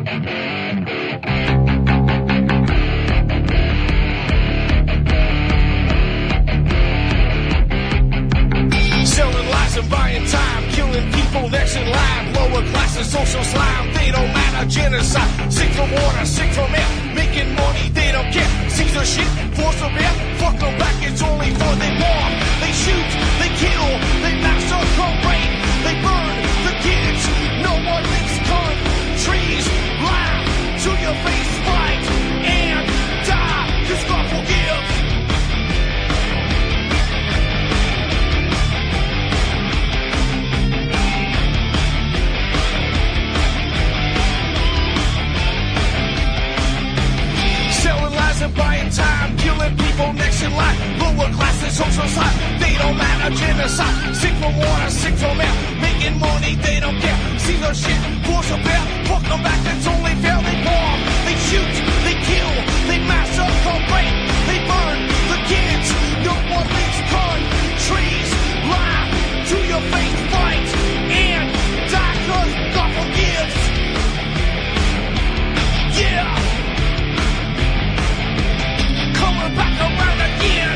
Selling lies and buying time, killing people next in line. Lower class and social slime, they don't matter. Genocide, sick from water, sick from air. Making money, they don't care. Caesar shit, force them air. Fuck them back, it's only for they bomb. They shoot, they kill, they massacre, rape. They burn the kids, no one leaves countries. Lie to your face, fight and die, 'cause God forgives. Selling lies and buying time, killing people next in line. Lower class and social side, they don't matter. Genocide, sick from water, sick from air. Making money, they don't care. See the shit, force a bear. Fuck them back, that's only fair. They bomb, they shoot, they kill, they massacre, rape. They burn the kids, no one leaves countries. Lie to your face, fight and die, 'cause God forgives. Yeah. Coming back around again.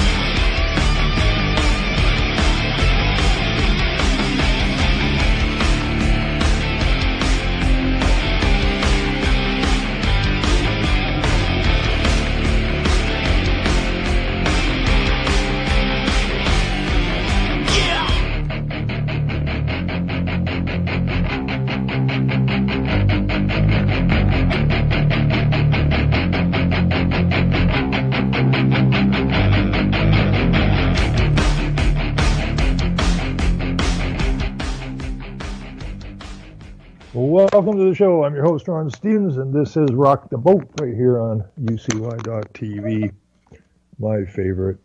Welcome to the show. I'm your host, Ron Stevens, and this is Rock the Boat right here on UCY.TV, my favorite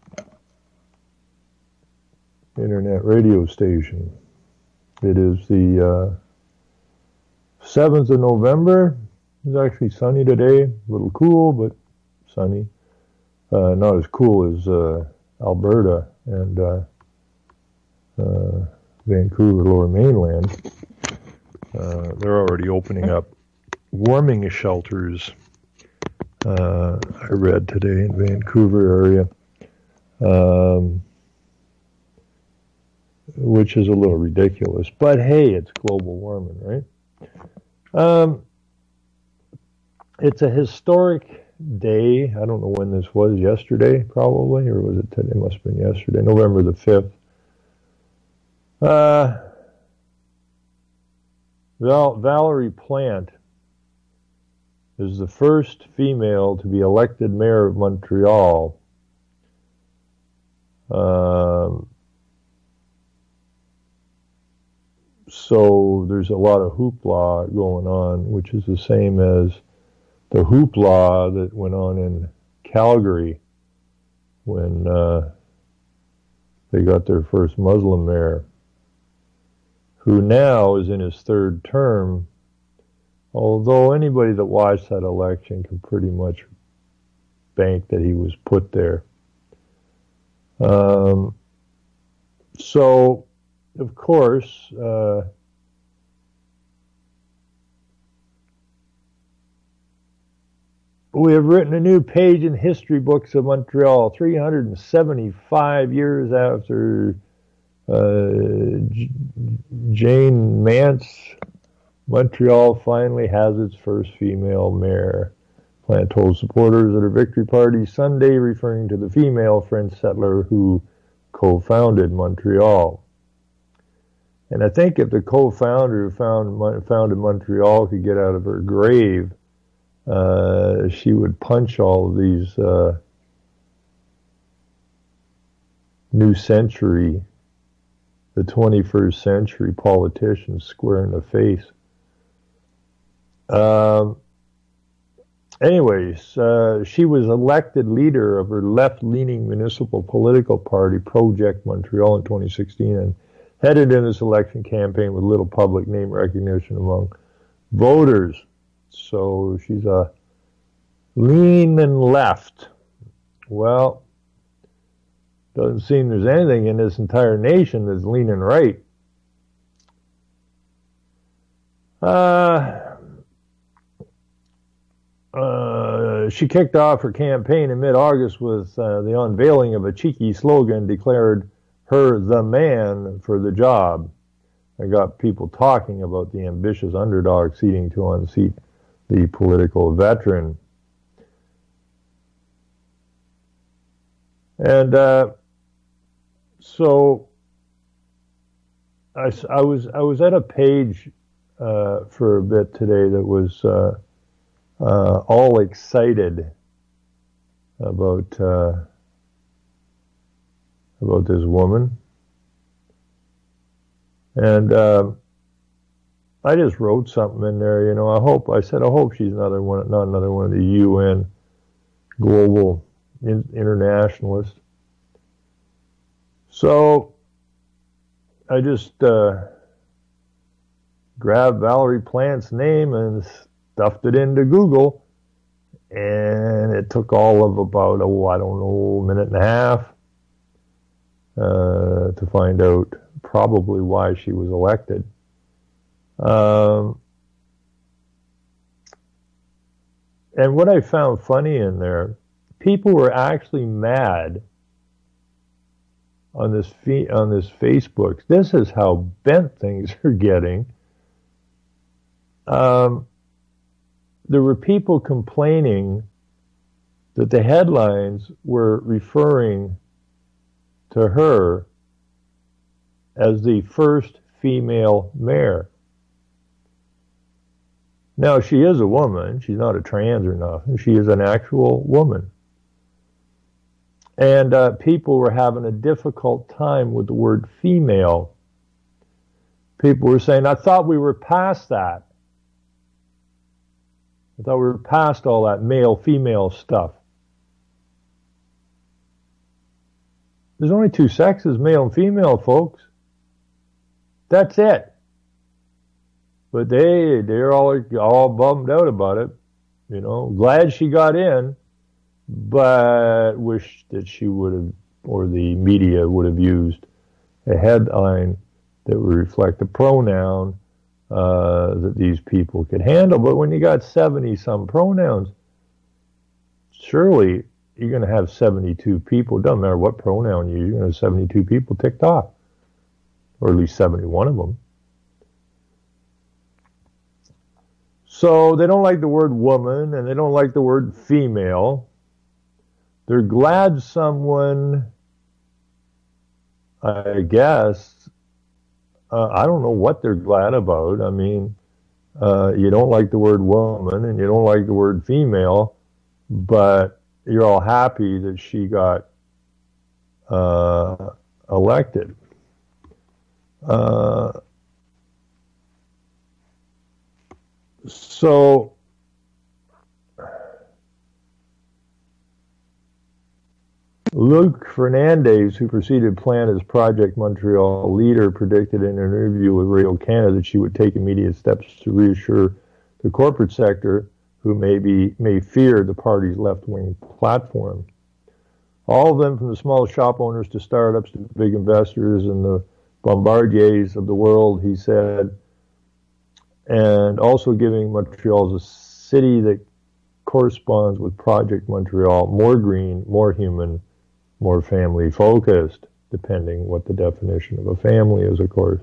internet radio station. It is the 7th of November. It's actually sunny today, a little cool, but sunny. Not as cool as Alberta and Vancouver, Lower Mainland. They're already opening up warming shelters, I read today in Vancouver area, which is a little ridiculous. But hey, it's global warming, right? It's a historic day. I don't know when this was, yesterday probably, or was it today? It must have been yesterday, November the 5th. Valerie Plante is the first female to be elected mayor of Montreal. So there's a lot of hoopla going on, which is the same as the hoopla that went on in Calgary when they got their first Muslim mayor, who now is in his third term, although anybody that watched that election can pretty much bank that he was put there. So, of course, we have written a new page in history books of Montreal, 375 years after Jane Mance. Montreal finally has its first female mayor. Plante told supporters at her victory party Sunday, referring to the female French settler who co-founded Montreal. And I think if the co-founder who founded Montreal could get out of her grave, she would punch all of these new century, the 21st century politicians square in the face. Anyways, she was elected leader of her left-leaning municipal political party, Project Montreal, in 2016, and headed in this election campaign with little public name recognition among voters. So she's a leaning left. Well, doesn't seem there's anything in this entire nation that's leaning right. she kicked off her campaign in mid-August with the unveiling of a cheeky slogan declared her the man for the job. I got people talking about the ambitious underdog seeking to unseat the political veteran. And so I was at a page for a bit today that was all excited about this woman, and I just wrote something in there. You know, I hope she's not another one of the UN global internationalists. So I just grabbed Valerie Plant's name and stuffed it into Google, and it took all of about, a minute and a half to find out probably why she was elected. And what I found funny in there, people were actually mad on this Facebook. This is how bent things are getting. There were people complaining that the headlines were referring to her as the first female mayor. Now, she is a woman. She's not a trans or nothing. She is an actual woman. And people were having a difficult time with the word female. People were saying, I thought we were past that. I thought we were past all that male-female stuff. There's only two sexes, male and female, folks. That's it. But they're all bummed out about it. You know, glad she got in, but wish that she would have, or the media would have used a headline that would reflect a pronoun that these people could handle. But when you got 70-some pronouns, surely you're going to have 72 people. It doesn't matter what pronoun you use, you're going to have 72 people ticked off, or at least 71 of them. So they don't like the word woman, and they don't like the word female. They're glad someone, I guess, I don't know what they're glad about. I mean, you don't like the word woman, and you don't like the word female, but you're all happy that she got elected. So Luc Fernandez, who preceded Plant as Project Montreal leader, predicted in an interview with Radio Canada that she would take immediate steps to reassure the corporate sector, who may fear the party's left-wing platform. All of them, from the small shop owners to startups to big investors and the Bombardiers of the world, he said, and also giving Montreal as a city that corresponds with Project Montreal, more green, more human, more family-focused, depending what the definition of a family is, of course.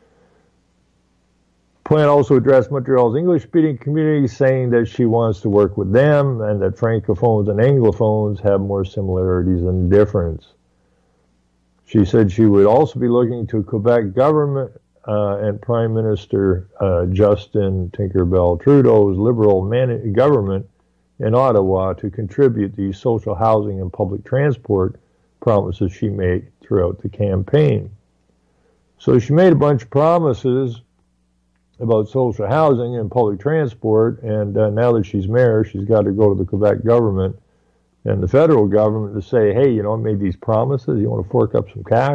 Plant also addressed Montreal's English-speaking community, saying that she wants to work with them and that Francophones and Anglophones have more similarities than difference. She said she would also be looking to Quebec government and Prime Minister Justin Tinkerbell Trudeau's Liberal government in Ottawa to contribute the social housing and public transport promises she made throughout the campaign. So she made a bunch of promises about social housing and public transport, and now that she's mayor, she's got to go to the Quebec government and the federal government to say, hey, you know, I made these promises, you want to fork up some cash?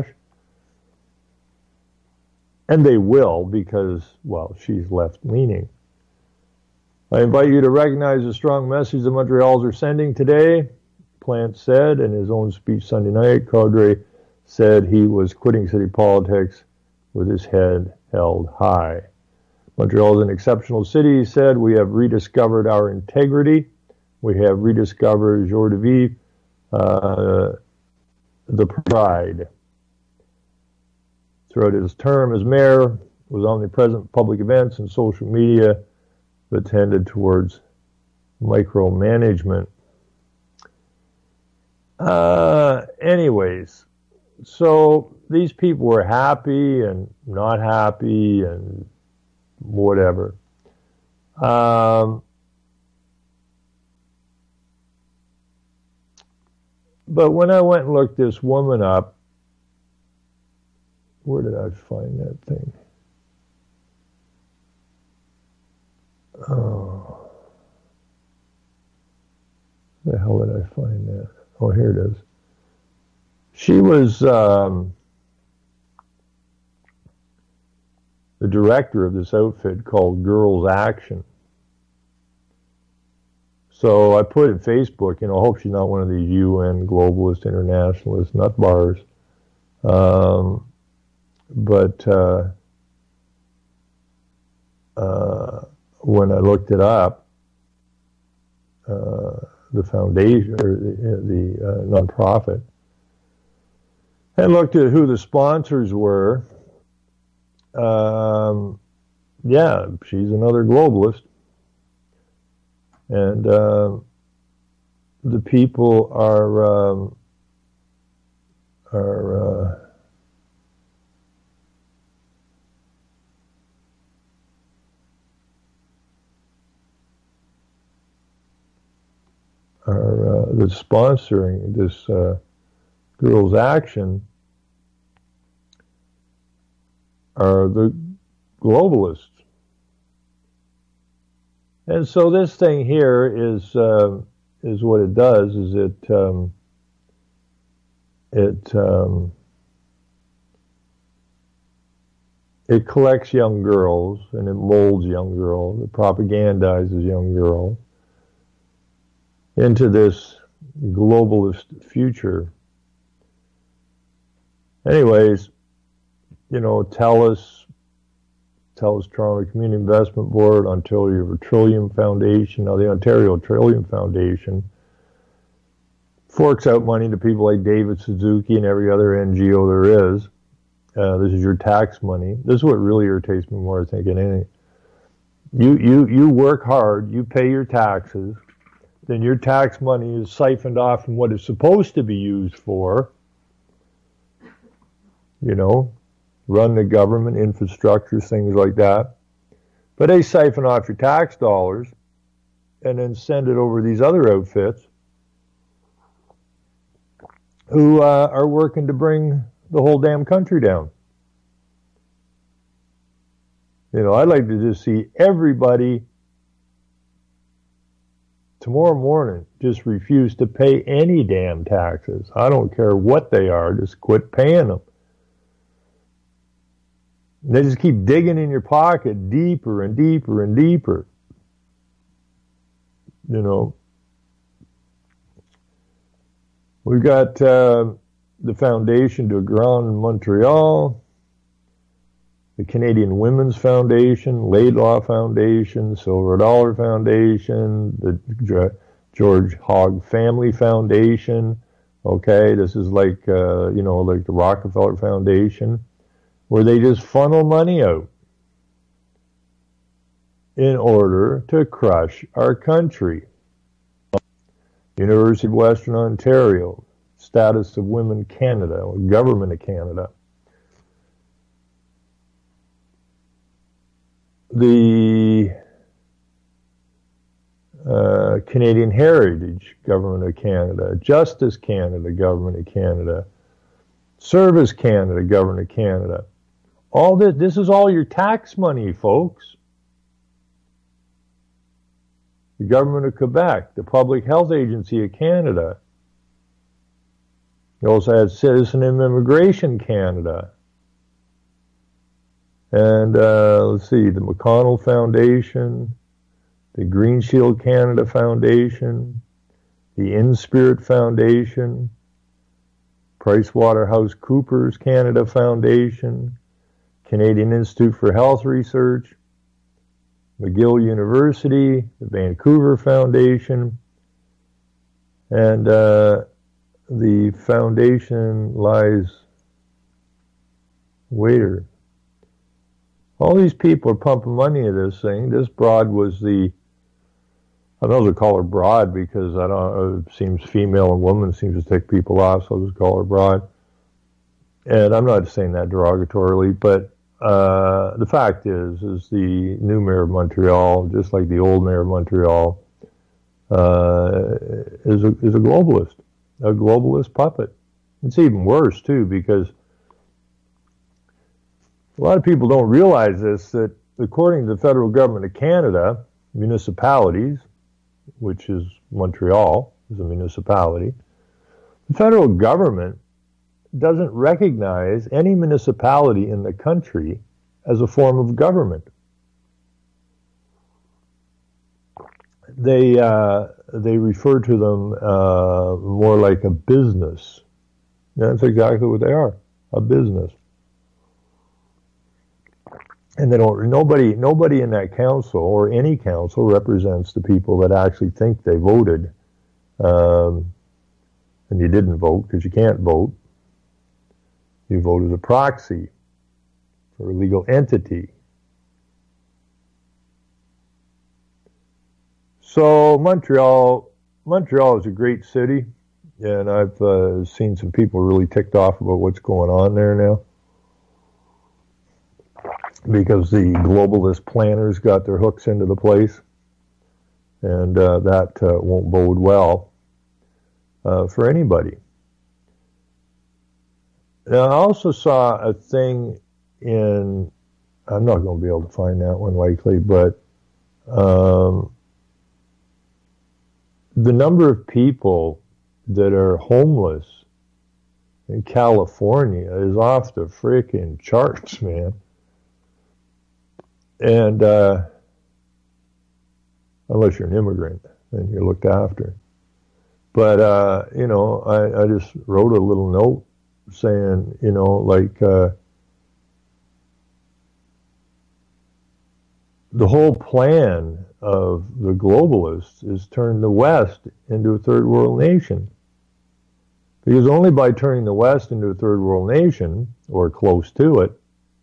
And they will, because, well, she's left-leaning. I invite you to recognize the strong message the Montrealers are sending today, Plant said in his own speech Sunday night. Caudray said he was quitting city politics with his head held high. Montreal is an exceptional city, he said. We have rediscovered our integrity. We have rediscovered Joie de Vivre, the Pride. Throughout his term as mayor, was omnipresent in public events and social media, but tended towards micromanagement. Anyways, so these people were happy and not happy and whatever. But when I went and looked this woman up, where did I find that thing? Oh, where the hell did I find that? Oh, here it is. She was the director of this outfit called Girls Action. So I put in Facebook, I hope she's not one of these UN globalist internationalist nut bars. But when I looked it up, the foundation or the nonprofit, and looked at who the sponsors were. Yeah, she's another globalist, and the people are that's sponsoring this Girls Action are the globalists. And so this thing here is what it does, is it collects young girls and it molds young girls, it propagandizes young girls into this globalist future. Anyways, TELUS Toronto Community Investment Board, Ontario Trillium Foundation. Now the Ontario Trillium Foundation forks out money to people like David Suzuki and every other NGO there is. This is your tax money. This is what really irritates me more, I think, than anything. You work hard, you pay your taxes, then your tax money is siphoned off from what it's supposed to be used for. Run the government, infrastructure, things like that. But they siphon off your tax dollars and then send it over these other outfits who are working to bring the whole damn country down. I'd like to just see everybody tomorrow morning just refuse to pay any damn taxes. I don't care what they are, just quit paying them. They just keep digging in your pocket deeper and deeper and deeper. We've got the Foundation de Grand Montreal, the Canadian Women's Foundation, Laidlaw Foundation, Silver Dollar Foundation, the George Hogg Family Foundation. Okay, this is like like the Rockefeller Foundation, where they just funnel money out in order to crush our country. University of Western Ontario, Status of Women Canada, Government of Canada. The Canadian Heritage, Government of Canada. Justice Canada, Government of Canada. Service Canada, Government of Canada. All this is all your tax money, folks. The Government of Quebec, the Public Health Agency of Canada. You also had Citizen and Immigration Canada. And let's see, the McConnell Foundation, the Green Shield Canada Foundation, the InSpirit Foundation, PricewaterhouseCoopers Canada Foundation, Canadian Institute for Health Research, McGill University, the Vancouver Foundation, And the foundation lies waiter. All these people are pumping money into this thing. This broad was the, I don't know if to call her broad because I don't. It seems female and woman seems to take people off, so I'll just call her broad. And I'm not saying that derogatorily, but the fact is the new mayor of Montreal, just like the old mayor of Montreal, is a globalist puppet. It's even worse too, because a lot of people don't realize this, that according to the federal government of Canada, municipalities, which is Montreal, is a municipality, the federal government doesn't recognize any municipality in the country as a form of government. They refer to them more like a business. That's exactly what they are, a business. And they don't. Nobody in that council or any council represents the people that actually think they voted, and you didn't vote because you can't vote. You vote as a proxy for a legal entity. So Montreal is a great city, and I've seen some people really ticked off about what's going on there now, because the globalist planners got their hooks into the place, and that won't bode well for anybody. Now, I also saw a thing in, I'm not going to be able to find that one likely, but the number of people that are homeless in California is off the freaking charts, man. And unless you're an immigrant, then you're looked after. But, I just wrote a little note saying, the whole plan of the globalists is turn the West into a third world nation. Because only by turning the West into a third world nation, or close to it,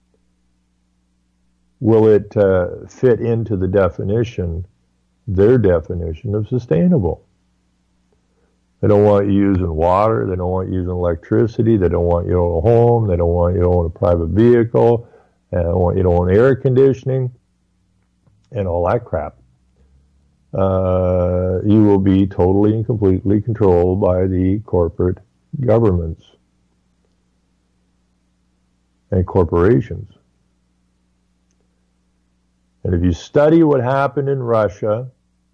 will it fit into the definition, their definition of sustainable. They don't want you using water, they don't want you using electricity, they don't want you to own a home, they don't want you to own a private vehicle, they don't want you to own air conditioning, and all that crap. You will be totally and completely controlled by the corporate governments and corporations. And if you study what happened in Russia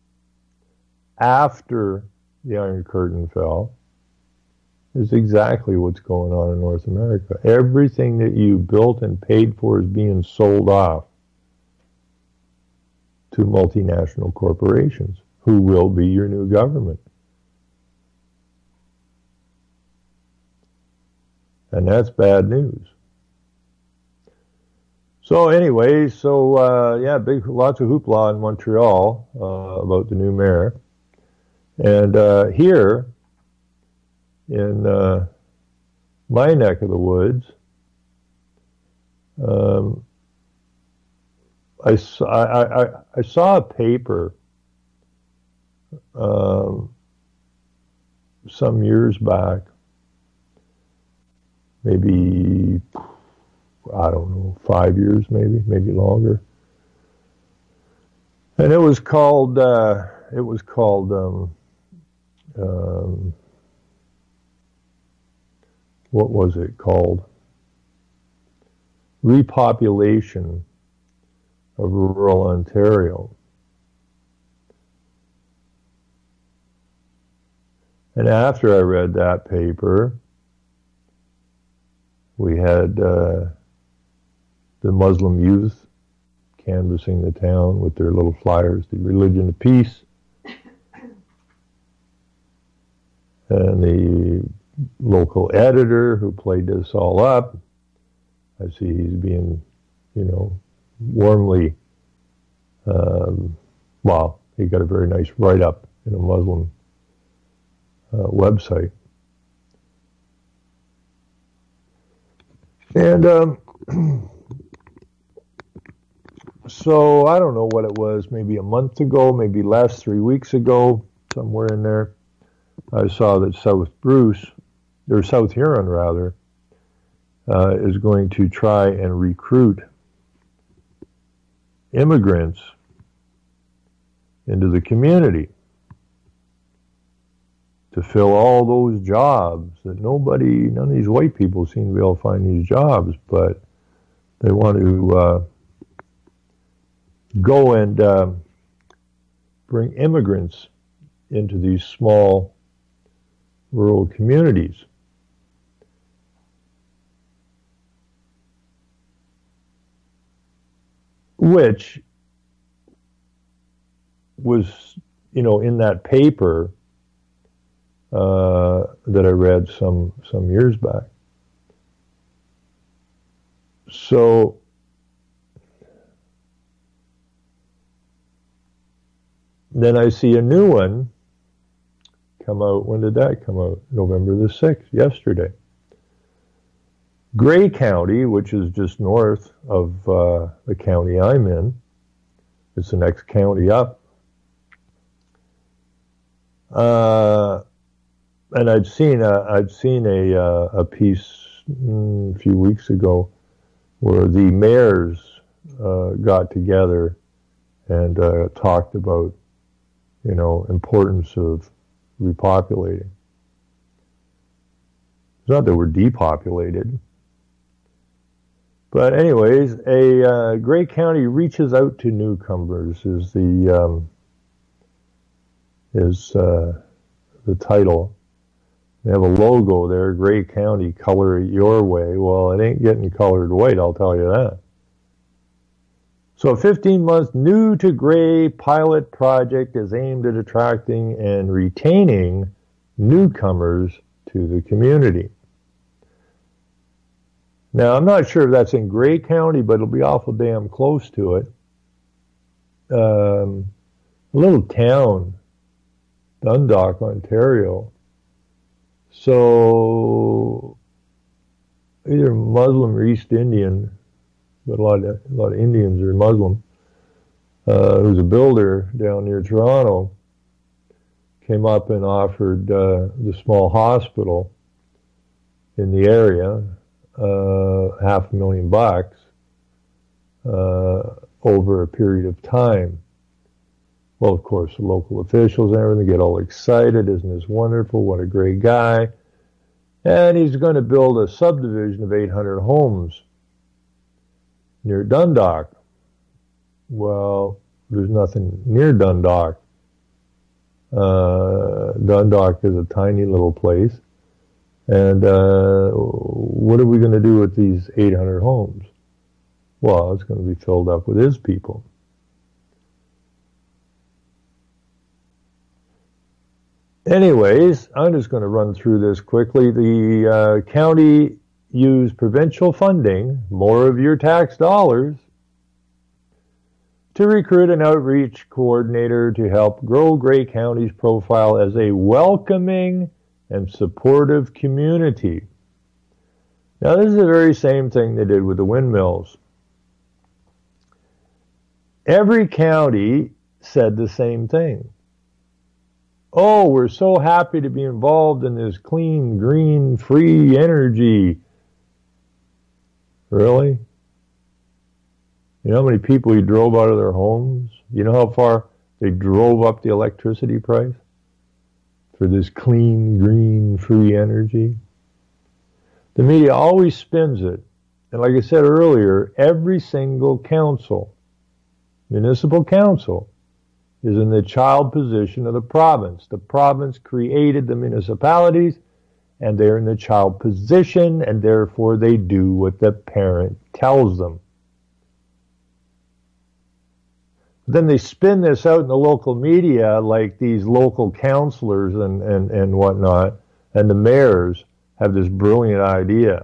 after the Iron Curtain fell, is exactly what's going on in North America. Everything that you built and paid for is being sold off to multinational corporations who will be your new government. And that's bad news. So anyway, lots of hoopla in Montreal about the new mayor. And here in my neck of the woods, I saw a paper some years back, maybe, I don't know, 5 years maybe longer. And it was called what was it called? Repopulation of Rural Ontario. And after I read that paper, we had the Muslim youth canvassing the town with their little flyers, the religion of peace. And the local editor who played this all up, I see he's being, warmly, he got a very nice write-up in a Muslim website. And so I don't know what it was, maybe a month ago, maybe last 3 weeks ago, somewhere in there, I saw that South Huron rather, is going to try and recruit immigrants into the community to fill all those jobs that none of these white people seem to be able to find these jobs, but they want to go and bring immigrants into these small rural communities. Which was, in that paper that I read some years back. So then I see a new one come out. When did that come out? November the 6th, yesterday. Grey County, which is just north of the county I'm in, it's the next county up. And I'd seen a piece a few weeks ago where the mayors got together and talked about, importance of repopulating. It's not that we're depopulated. But anyways, a Grey County reaches out to newcomers is the title. They have a logo there, Grey County, color it your way. Well, it ain't getting colored white, I'll tell you that. So a 15-month new to Grey pilot project is aimed at attracting and retaining newcomers to the community. Now, I'm not sure if that's in Grey County, but it'll be awful damn close to it. A little town, Dundalk, Ontario. So, either Muslim or East Indian, but a lot of Indians are Muslim. Who's a builder down near Toronto, came up and offered the small hospital in the area $500,000 over a period of time. Well, of course, the local officials and everything get all excited. Isn't this wonderful? What a great guy. And he's going to build a subdivision of 800 homes near Dundalk. Well, there's nothing near Dundalk. Dundalk is a tiny little place. And what are we going to do with these 800 homes? Well, it's going to be filled up with his people. Anyways, I'm just going to run through this quickly. The county used provincial funding, more of your tax dollars, to recruit an outreach coordinator to help grow Grey County's profile as a welcoming and supportive community. Now, this is the very same thing they did with the windmills. Every county said the same thing. Oh, we're so happy to be involved in this clean, green, free energy. Really? You know how many people you drove out of their homes? You know how far they drove up the electricity price for this clean, green, free energy? The media always spins it. And like I said earlier, every single council, municipal council, is in the child position of the province. The province created the municipalities, and they're in the child position, and therefore they do what the parent tells them. Then they spin this out in the local media like these local councillors and whatnot, and the mayors have this brilliant idea.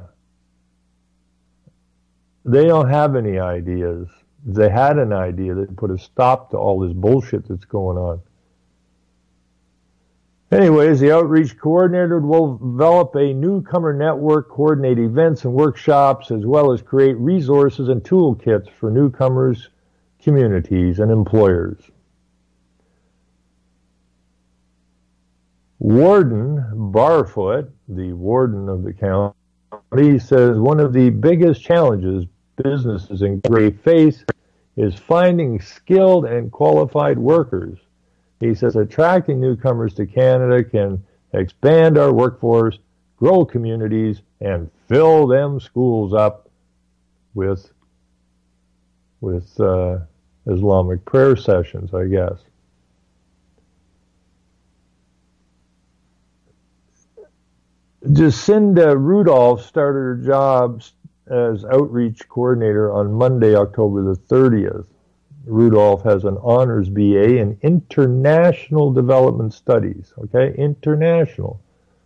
They don't have any ideas. If they had an idea, they'd put a stop to all this bullshit that's going on. Anyways, the outreach coordinator will develop a newcomer network, coordinate events and workshops, as well as create resources and toolkits for newcomers, communities, and employers. Warden Barfoot, the warden of the county, says one of the biggest challenges businesses in Grey face is finding skilled and qualified workers. He says attracting newcomers to Canada can expand our workforce, grow communities, and fill them schools up with Islamic prayer sessions, I guess. Jacinda Rudolph started her job as outreach coordinator on Monday, October the 30th. Rudolph has an honors BA in international development studies, okay, international,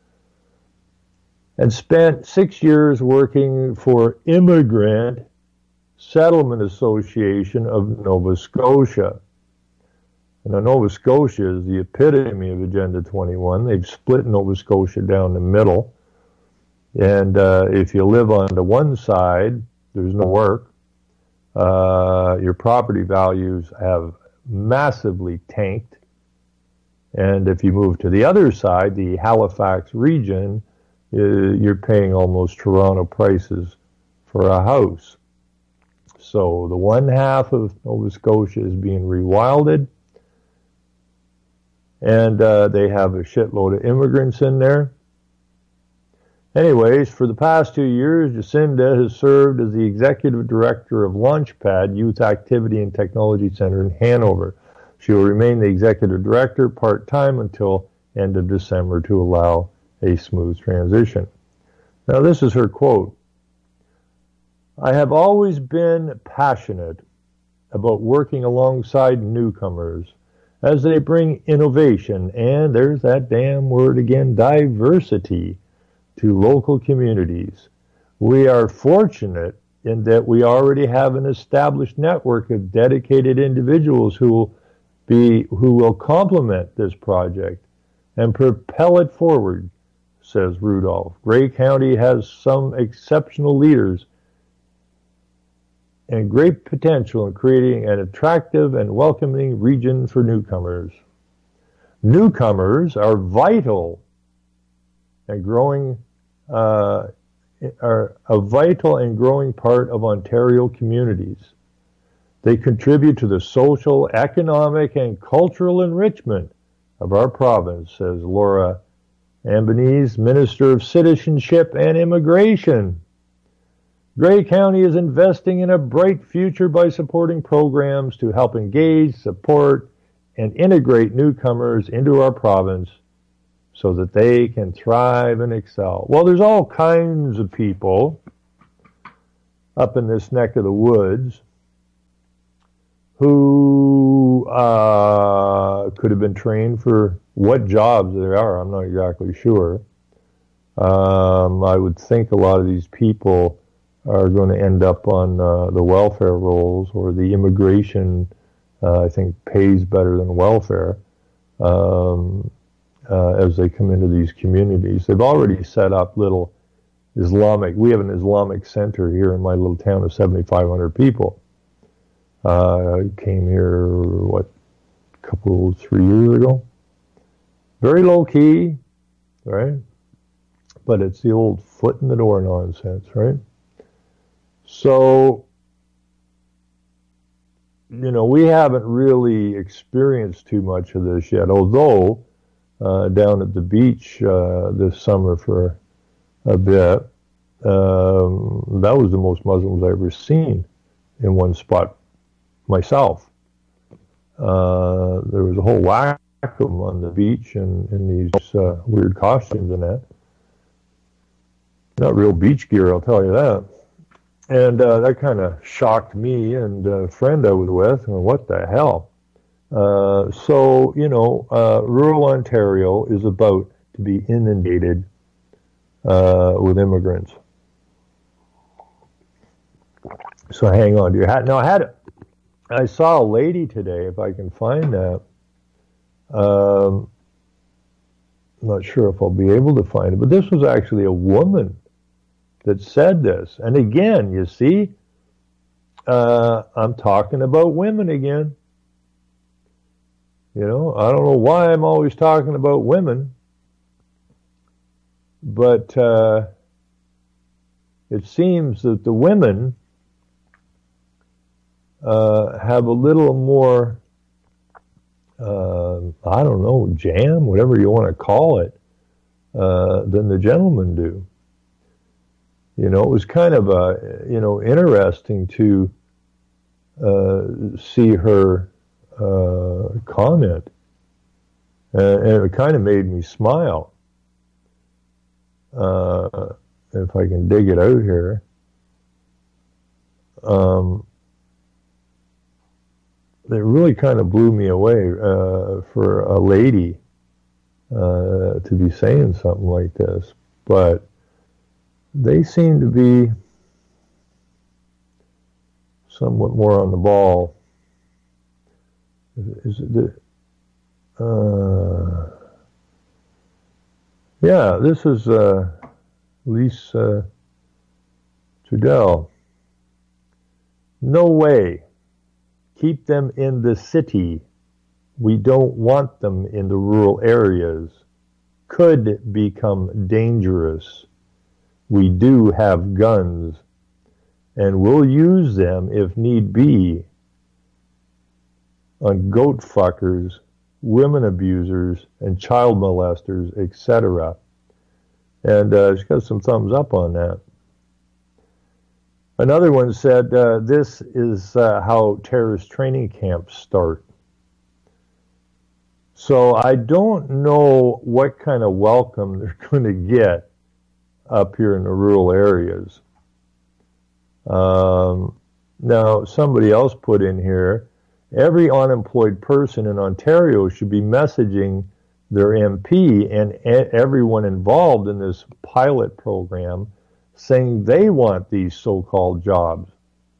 and spent 6 years working for Immigrant Settlement Association of Nova Scotia. And now Nova Scotia is the epitome of Agenda 21. They've split Nova Scotia down the middle. And if you live on the one side, there's no work. Your property values have massively tanked. And if you move to the other side, the Halifax region, you're paying almost Toronto prices for a house. So the one half of Nova Scotia is being rewilded. And they have a shitload of immigrants in there. Anyways, for the past 2 years, Jacinda has served as the executive director of Launchpad Youth Activity and Technology Center in Hanover. She will remain the executive director part-time until end of December to allow a smooth transition. Now, this is her quote. I have always been passionate about working alongside newcomers as they bring innovation, and there's that damn word again, diversity, to local communities. We are fortunate in that we already have an established network of dedicated individuals who will complement this project and propel it forward, says Rudolph. Grey County has some exceptional leaders and great potential in creating an attractive and welcoming region for newcomers. Newcomers are vital and are a vital and growing part of Ontario communities. They contribute to the social, economic, and cultural enrichment of our province, says Laura Ambonese, Minister of Citizenship and Immigration. Grey County is investing in a bright future by supporting programs to help engage, support, and integrate newcomers into our province so that they can thrive and excel. Well, there's all kinds of people up in this neck of the woods who could have been trained for what jobs there are. I'm not exactly sure. I would think a lot of these people are going to end up on the welfare rolls, or the immigration, I think, pays better than welfare as they come into these communities. They've already set up little we have an Islamic center here in my little town of 7,500 people. I came here, 3 years ago? Very low key, right? But it's the old foot in the door nonsense, right? So, we haven't really experienced too much of this yet, although down at the beach this summer for a bit, that was the most Muslims I've ever seen in one spot myself. There was a whole whack of them on the beach in these weird costumes and that. Not real beach gear, I'll tell you that. And that kind of shocked me and a friend I was with. What the hell? So, rural Ontario is about to be inundated with immigrants. So hang on to your hat. Now, I saw a lady today, if I can find that. not sure if I'll be able to find it, but this was actually a woman that said this. And again, you see, I'm talking about women again. You know, I don't know why I'm always talking about women, but it seems that the women have a little more, I don't know, jam, whatever you want to call it, than the gentlemen do. You know, it was kind of interesting to see her comment, and it kind of made me smile. If I can dig it out here. It really kind of blew me away for a lady to be saying something like this, but they seem to be somewhat more on the ball. Yeah, this is Lise Trudel. No way. Keep them in the city. We don't want them in the rural areas. Could become dangerous. We do have guns, and we'll use them if need be on goat fuckers, women abusers, and child molesters, etc. And she's got some thumbs up on that. Another one said, this is how terrorist training camps start. So I don't know what kind of welcome they're going to get up here in the rural areas. Now, somebody else put in here, every unemployed person in Ontario should be messaging their MP and everyone involved in this pilot program saying they want these so-called jobs.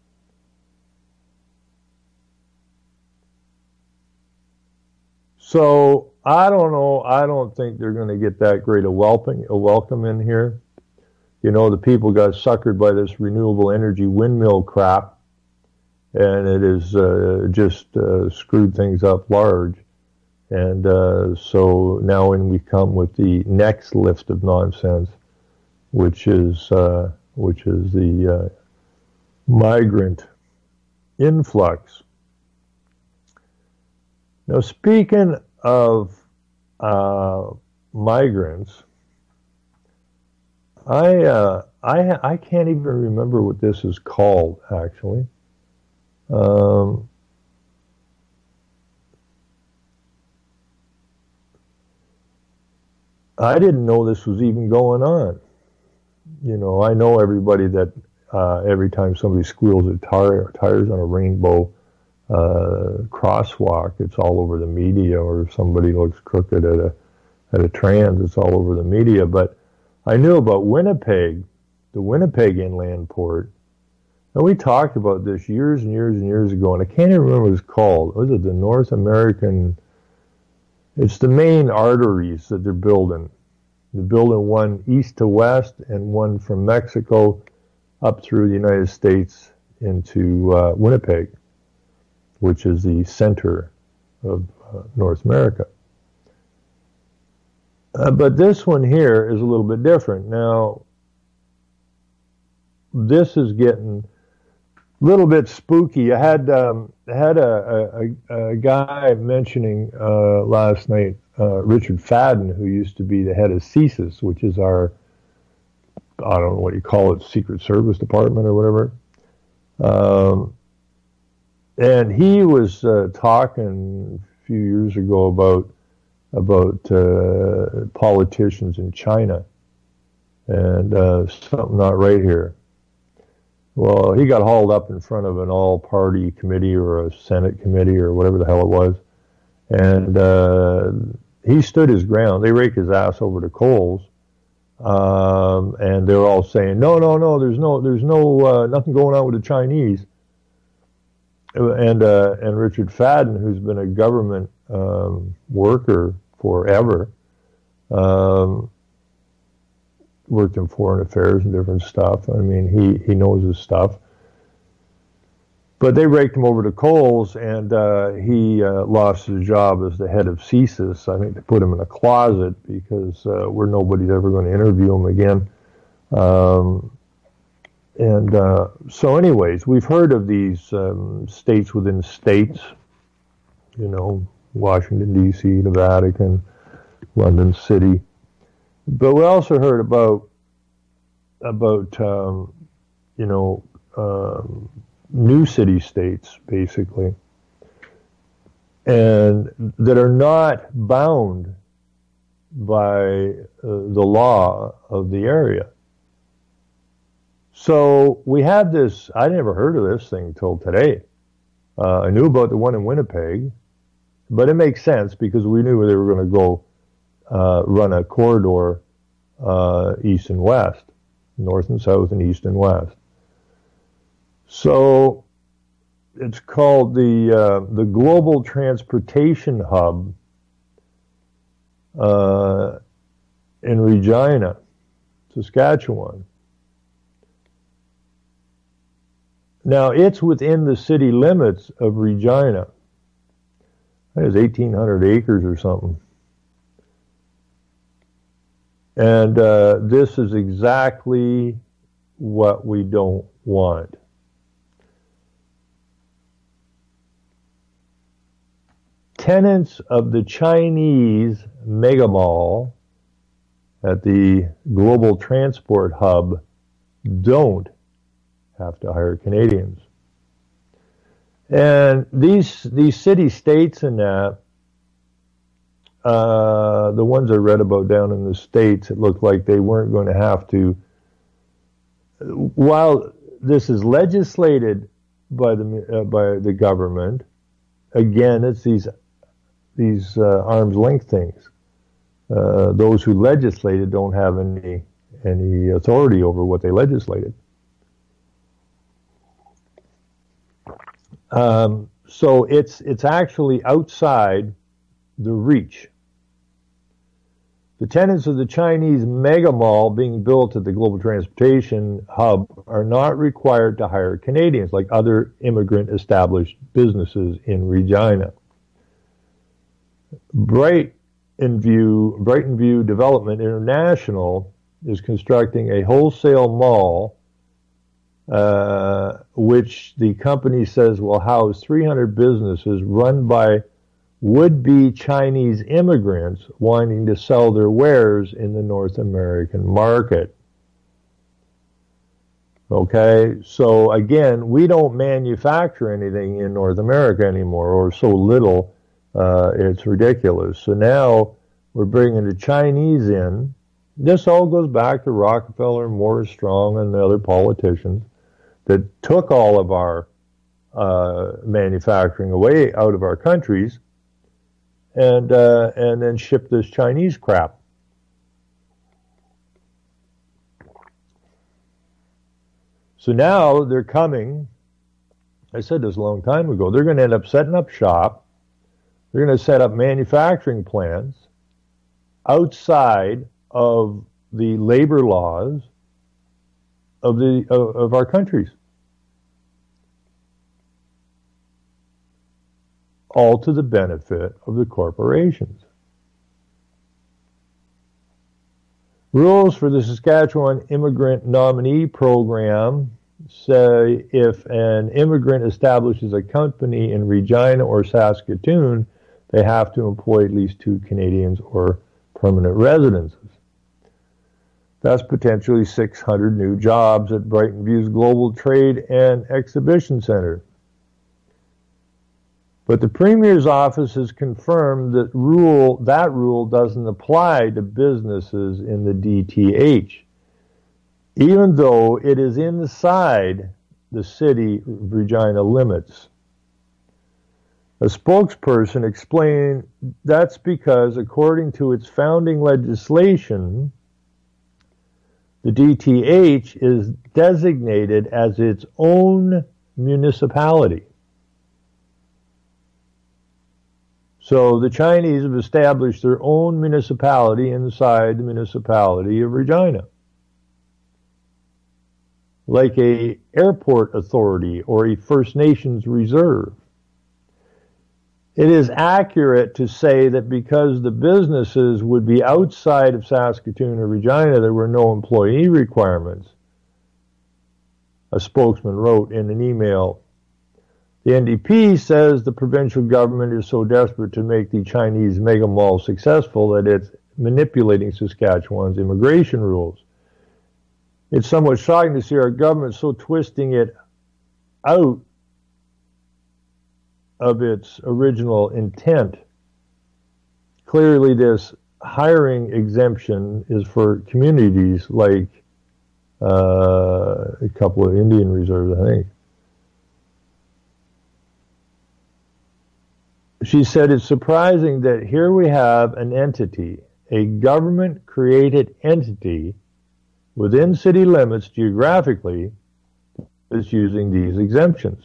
So, I don't know. I don't think they're going to get that great a welcome in here. You know, the people got suckered by this renewable energy windmill crap, and it has just screwed things up large. And so now when we come with the next lift of nonsense, which is the migrant influx. Now, speaking of migrants, I can't even remember what this is called, actually. I didn't know this was even going on. You know, I know everybody that every time somebody squeals their tires on a rainbow crosswalk, it's all over the media, or if somebody looks crooked at a trans, it's all over the media. But I knew about Winnipeg, the Winnipeg Inland Port, and we talked about this years and years and years ago, and I can't even remember what it's called. Was it the North American? It's the main arteries that they're building. They're building one east to west and one from Mexico up through the United States into Winnipeg, which is the center of North America. But this one here is a little bit different. Now, this is getting a little bit spooky. I had a guy mentioning last night, Richard Fadden, who used to be the head of CSIS, which is our, I don't know what you call it, Secret Service Department or whatever. And he was talking a few years ago about politicians in China, and something not right here. Well, he got hauled up in front of an all-party committee or a Senate committee or whatever the hell it was, and he stood his ground. They raked his ass over the coals, and they're all saying, no, there's no nothing going on with the Chinese. And Richard Fadden, who's been a government worker forever, Worked in foreign affairs and different stuff. I mean, he knows his stuff. But they raked him over the coals, and he lost his job as the head of CSIS. I think they put him in a closet because where nobody's ever going to interview him again. So anyways, we've heard of these states within states, you know, Washington, D.C., the Vatican, London City. But we also heard about new city-states, basically, and that are not bound by the law of the area. So we have this, I never heard of this thing till today. I knew about the one in Winnipeg, but it makes sense because we knew they were going to go run a corridor east and west, north and south and east and west. So it's called the Global Transportation Hub in Regina, Saskatchewan. Now, it's within the city limits of Regina. It has 1,800 acres or something. And this is exactly what we don't want. Tenants of the Chinese mega mall at the Global Transport Hub don't have to hire Canadians. And these city-states and that, the ones I read about down in the States, it looked like they weren't going to have to, while this is legislated by the government, again, it's these arm's length things. Those who legislated don't have any authority over what they legislated. So it's actually outside the reach. The tenants of the Chinese mega mall being built at the Global Transportation Hub are not required to hire Canadians like other immigrant established businesses in Regina. Brighton View Development International is constructing a wholesale mall which the company says will house 300 businesses run by would-be Chinese immigrants wanting to sell their wares in the North American market. Okay, so again, we don't manufacture anything in North America anymore, or so little, it's ridiculous. So now we're bringing the Chinese in. This all goes back to Rockefeller, Morris Strong, and the other politicians that took all of our manufacturing away out of our countries and then shipped this Chinese crap. So now they're coming, I said this a long time ago, they're going to end up setting up shop. They're going to set up manufacturing plants outside of the labor laws of our countries. All to the benefit of the corporations. Rules for the Saskatchewan Immigrant Nominee Program say if an immigrant establishes a company in Regina or Saskatoon, they have to employ at least 2 Canadians or permanent residences. That's potentially 600 new jobs at Brighton View's Global Trade and Exhibition Center. But the Premier's office has confirmed that rule doesn't apply to businesses in the DTH, even though it is inside the city Regina limits. A spokesperson explained that's because, according to its founding legislation, the DTH is designated as its own municipality. So the Chinese have established their own municipality inside the municipality of Regina, like a airport authority or a First Nations reserve. It is accurate to say that because the businesses would be outside of Saskatoon or Regina, there were no employee requirements, a spokesman wrote in an email. The NDP says the provincial government is so desperate to make the Chinese mega mall successful that it's manipulating Saskatchewan's immigration rules. It's somewhat shocking to see our government so twisting it out of its original intent. Clearly, this hiring exemption is for communities like a couple of Indian reserves, I think. She said it's surprising that here we have an entity, a government-created entity within city limits geographically, is using these exemptions.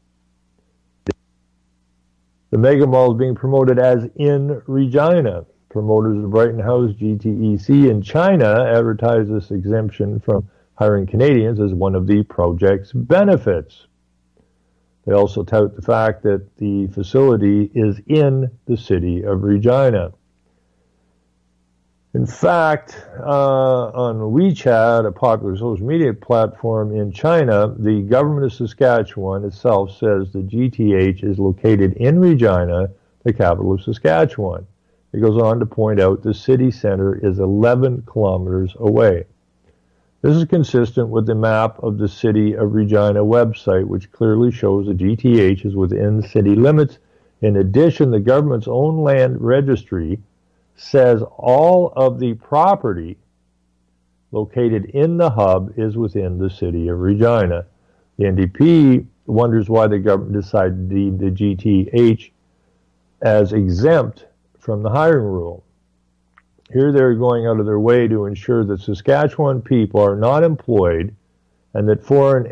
The mega mall is being promoted as in Regina. Promoters of Brighton House, GTEC in China advertise this exemption from hiring Canadians as one of the project's benefits. They also tout the fact that the facility is in the city of Regina. In fact, on WeChat, a popular social media platform in China, the government of Saskatchewan itself says the GTH is located in Regina, the capital of Saskatchewan. It goes on to point out the city center is 11 kilometers away. This is consistent with the map of the City of Regina website, which clearly shows the GTH is within city limits. In addition, the government's own land registry says all of the property located in the hub is within the city of Regina. The NDP wonders why the government decided to deem the GTH as exempt from the hiring rule. Here they're going out of their way to ensure that Saskatchewan people are not employed and that foreign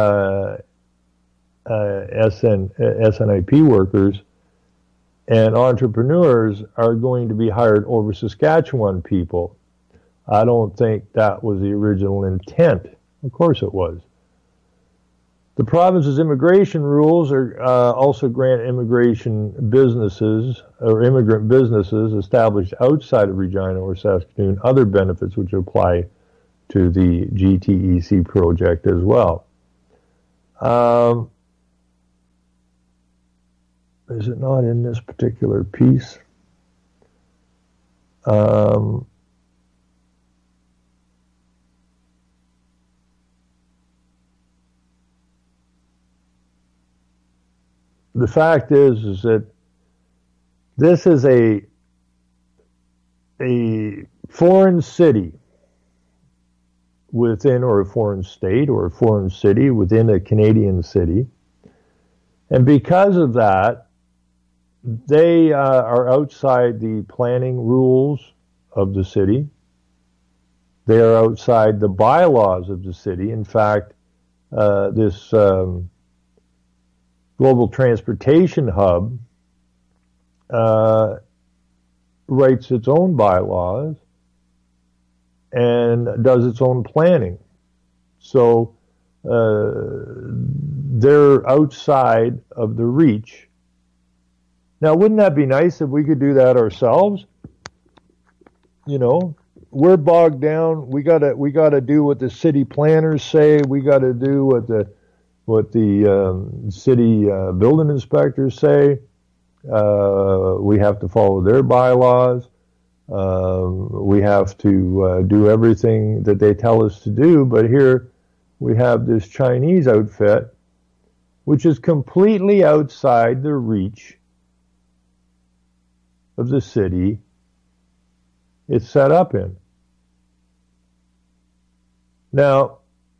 SNIP workers and entrepreneurs are going to be hired over Saskatchewan people. I don't think that was the original intent. Of course it was. The province's immigration rules are also grant immigration businesses or immigrant businesses established outside of Regina or Saskatoon other benefits which apply to the GTEC project as well. Is it not in this particular piece? The fact is that this is a foreign city within, or a foreign state, or a foreign city within a Canadian city. And because of that, they are outside the planning rules of the city. They are outside the bylaws of the city. In fact, this Global Transportation Hub writes its own bylaws and does its own planning. So they're outside of the reach. Now, wouldn't that be nice if we could do that ourselves? You know, we're bogged down. We gotta do what the city planners say. We gotta do what the city building inspectors say. We have to follow their bylaws. We have to do everything that they tell us to do. But here we have this Chinese outfit, which is completely outside the reach of the city it's set up in. Now,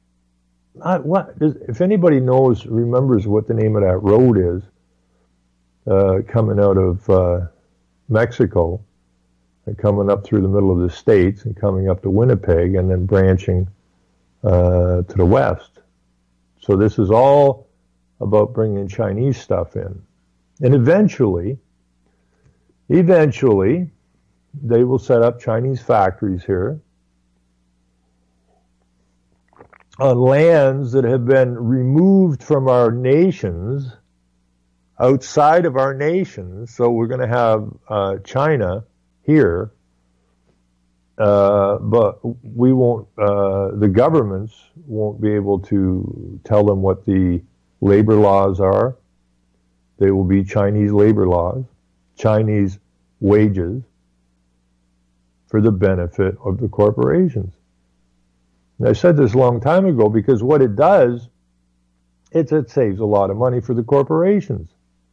if anybody remembers what the name of that road is, coming out of Mexico and coming up through the middle of the States and coming up to Winnipeg and then branching to the west. So this is all about bringing Chinese stuff in. And eventually, Eventually, they will set up Chinese factories here on lands that have been removed from our nations, outside of our nations. So we're going to have China here, but we won't, the governments won't be able to tell them what the labor laws are. They will be Chinese labor laws, Chinese wages for the benefit of the corporations. And I said this a long time ago because what it does, it saves a lot of money for the corporations.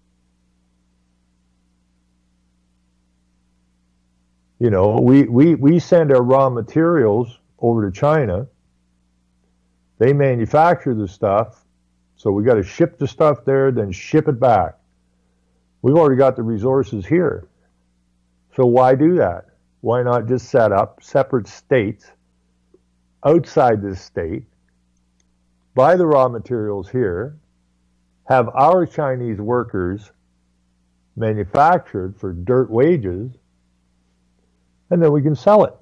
You know, we send our raw materials over to China. They manufacture the stuff, so we got to ship the stuff there, then ship it back. We've already got the resources here. So why do that? Why not just set up separate states outside this state, buy the raw materials here, have our Chinese workers manufactured for dirt wages, and then we can sell it.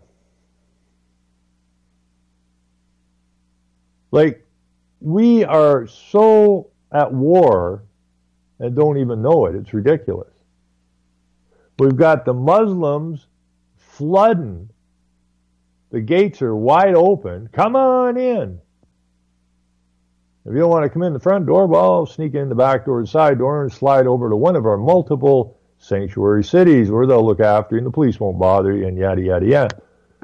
Like, we are so at war and don't even know it. It's ridiculous. We've got the Muslims flooding. The gates are wide open. Come on in. If you don't want to come in the front door, well, sneak in the back door, the side door, and slide over to one of our multiple sanctuary cities where they'll look after you and the police won't bother you and yada, yada, yada.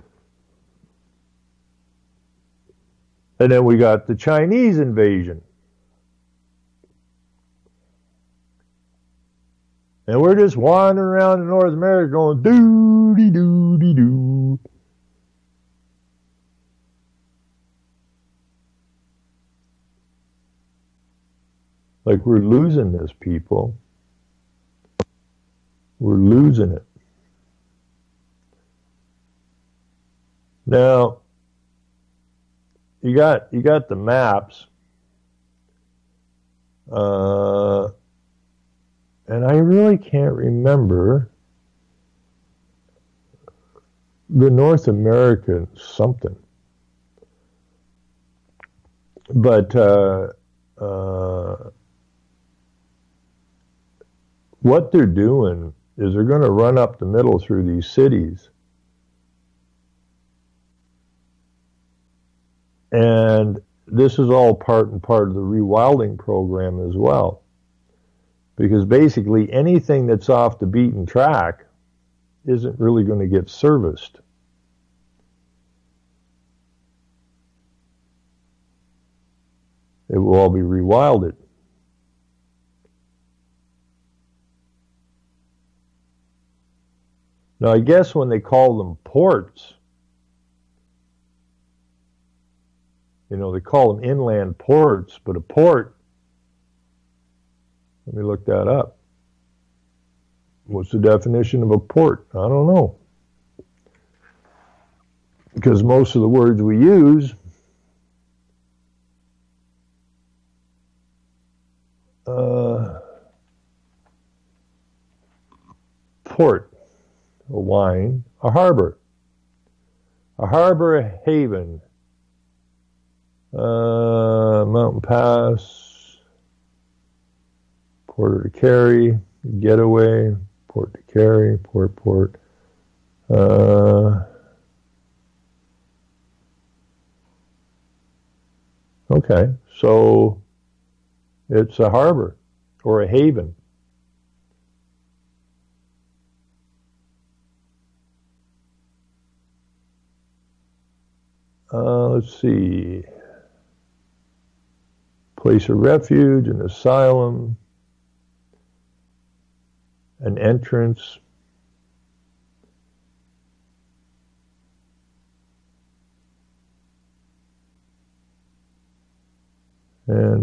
And then we got the Chinese invasion. And we're just wandering around in North America going doo-dee-doo-dee-doo. Like, we're losing this, people. We're losing it. Now, you got the maps, and I really can't remember the North American something, but what they're doing is they're going to run up the middle through these cities. And this is all part of the rewilding program as well. Because basically anything that's off the beaten track isn't really going to get serviced. It will all be rewilded. Now, I guess when they call them ports, you know, they call them inland ports, but a port, let me look that up. What's the definition of a port? I don't know. Because most of the words we use port, a line, a harbor, a haven, mountain pass, port to carry, getaway, port to carry, port. Okay, so it's a harbor or a haven. Let's see. Place of refuge, an asylum, an entrance. And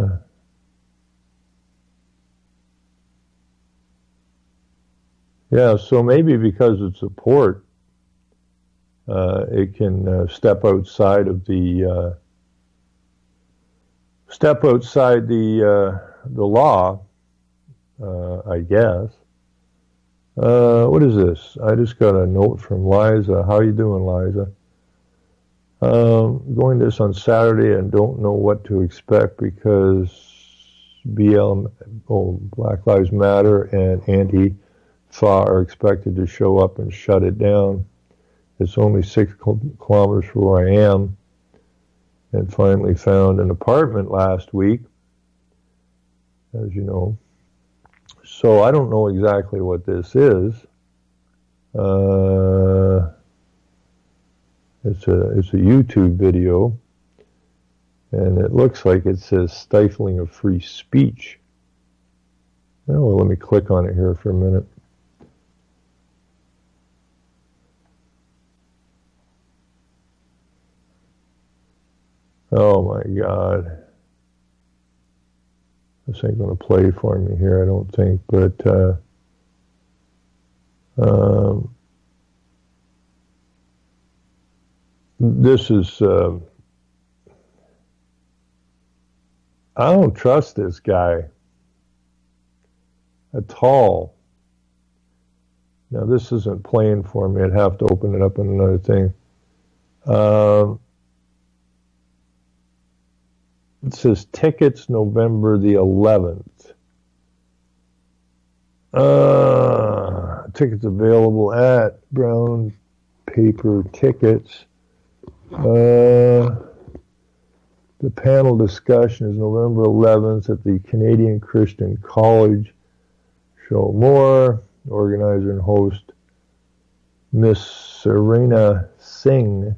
yeah, so maybe because it's a port, it can step outside the law, I guess. What is this? I just got a note from Liza. How you doing, Liza? Going to this on Saturday and don't know what to expect because Black Lives Matter and Antifa are expected to show up and shut it down. It's only 6 kilometers from where I am, and finally found an apartment last week, as you know. So I don't know exactly what this is. It's a YouTube video, and it looks like it says stifling of free speech. Well, let me click on it here for a minute. Oh my God. This ain't going to play for me here, I don't think, but this is, I don't trust this guy at all. Now, this isn't playing for me. I'd have to open it up in another thing. It says tickets November the 11th. Tickets available at Brown Paper Tickets. The panel discussion is November 11th at the Canadian Christian College. Show more. Organizer and host Miss Serena Singh.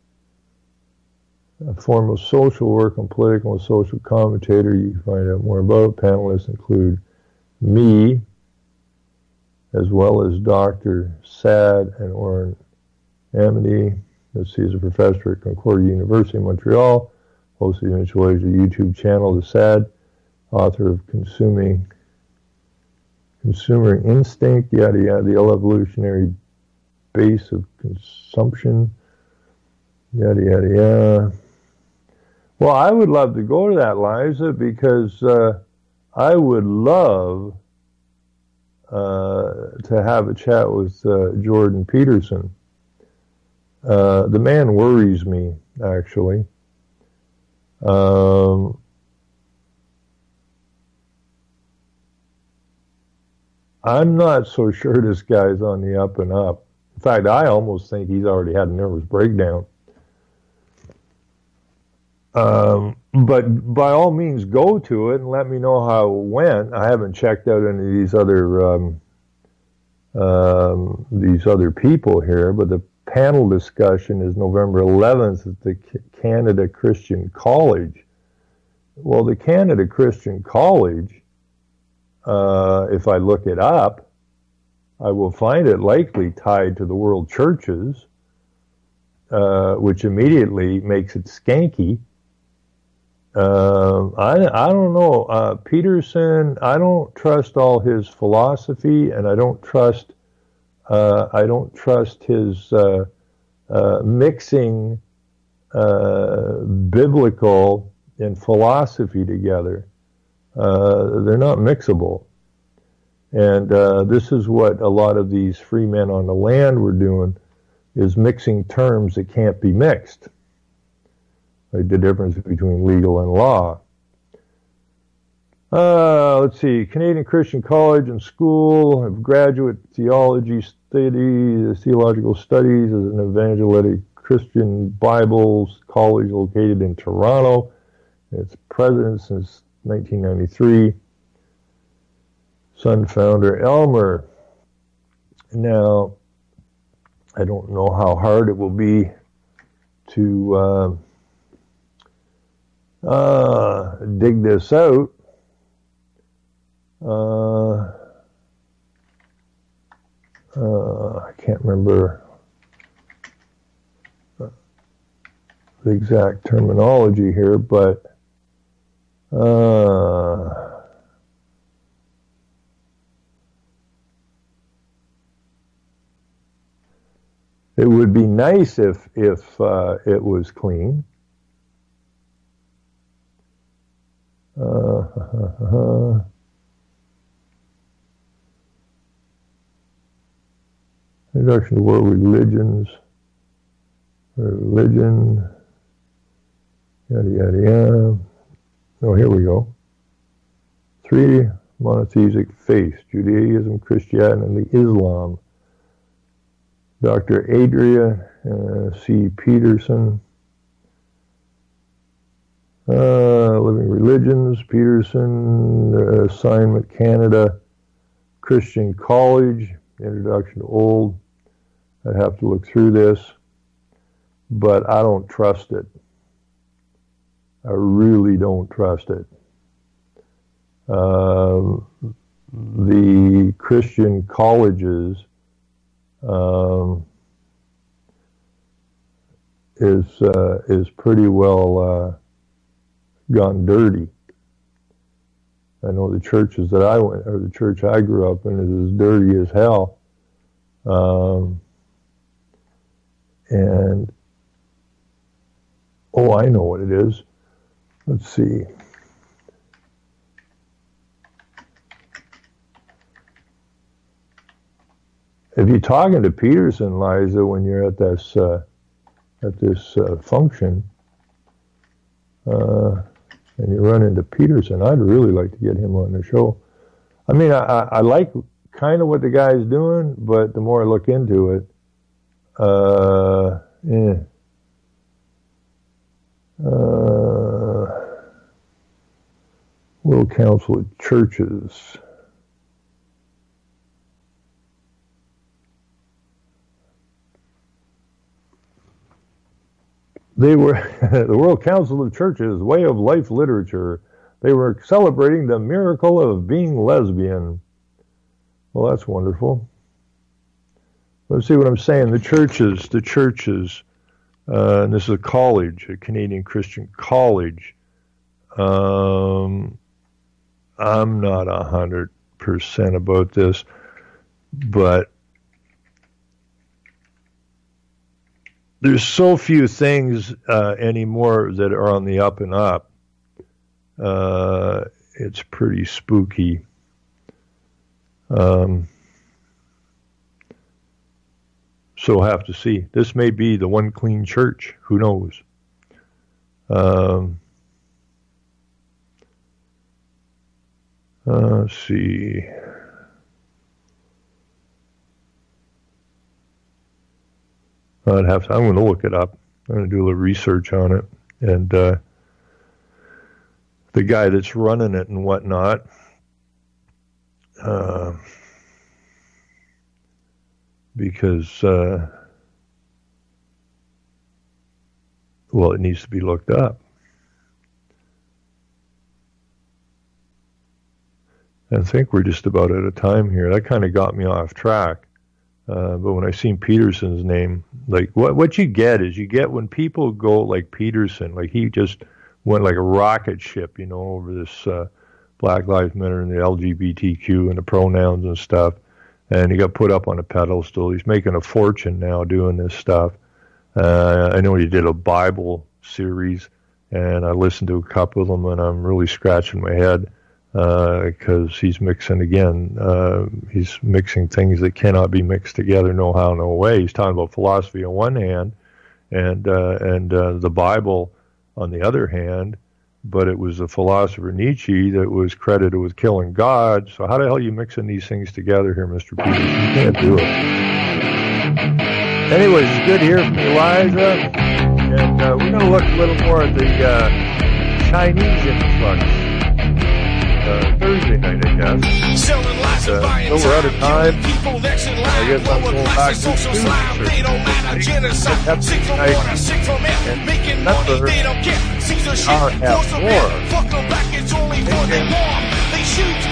A form of social work and political and social commentator you can find out more about. Panelists include me, as well as Dr. Sad and Oren Amity. Let's see, he's a professor at Concordia University in Montreal, host of the Mutual Asia YouTube channel, The Sad, author of Consumer Instinct, yada yada, the evolutionary base of consumption, yada yada yada. Well, I would love to go to that, Liza, because I would love to have a chat with Jordan Peterson. The man worries me, actually. I'm not so sure this guy's on the up and up. In fact, I almost think he's already had a nervous breakdown. But by all means, go to it and let me know how it went. I haven't checked out any of these other people here, but the panel discussion is November 11th at the Canada Christian College. Well, the Canada Christian College, if I look it up, I will find it likely tied to the world churches, which immediately makes it skanky. I don't know. Peterson, I don't trust all his philosophy, and I don't trust his mixing biblical and philosophy together. They're not mixable. And this is what a lot of these free men on the land were doing, is mixing terms that can't be mixed. Like the difference between legal and law. Let's see, Canadian Christian College and School of Graduate Theological Studies is an evangelical Christian Bible college located in Toronto. It's president since 1993. Son founder Elmer. Now, I don't know how hard it will be to dig this out. I can't remember the exact terminology here, but it would be nice if it was clean. Introduction to World Religions. Religion. Yada, yada, yada. Oh, here we go. 3 monotheistic faiths: Judaism, Christianity, and Islam. Dr. Adria C. Peterson. Living Religions, Peterson, Assignment Canada, Christian College, Introduction to Old. I'd have to look through this, but I don't trust it. I really don't trust it. The Christian colleges is pretty well gone dirty. I know the churches that I went, or the church I grew up in, is as dirty as hell. And I know what it is. Let's see. If you're talking to Peterson, Liza, when you're at this function, and you run into Peterson, I'd really like to get him on the show. I mean, I like kind of what the guy's doing, but the more I look into it, World Council of Churches. They were the World Council of Churches, Way of Life Literature. They were celebrating the miracle of being lesbian. Well, that's wonderful. Let's see what I'm saying. The churches, and this is a college, a Canadian Christian college. I'm not 100% about this, but there's so few things anymore that are on the up and up. It's pretty spooky. So we'll have to see. This may be the one clean church. Who knows? Let's see. I'm going to look it up. I'm going to do a little research on it. And the guy that's running it and whatnot, because, it needs to be looked up. I think we're just about out of time here. That kind of got me off track. But when I seen Peterson's name, like what you get is when people go like Peterson, like he just went like a rocket ship, over this Black Lives Matter and the LGBTQ and the pronouns and stuff, and he got put up on a pedestal. He's making a fortune now doing this stuff. I know he did a Bible series, and I listened to a couple of them, and I'm really scratching my head. Because he's mixing he's mixing things that cannot be mixed together, no how, no way. He's talking about philosophy on one hand, and the Bible on the other hand. But it was the philosopher Nietzsche that was credited with killing God. So how the hell are you mixing these things together here, Mr. Peterson? You can't do it. Anyways, it's good to hear from Eliza, and we're going to look a little more at the Chinese influx. Thursday night, I guess. So we're out of time. I guess I'm going back to Tuesday. And remember, I'll have more.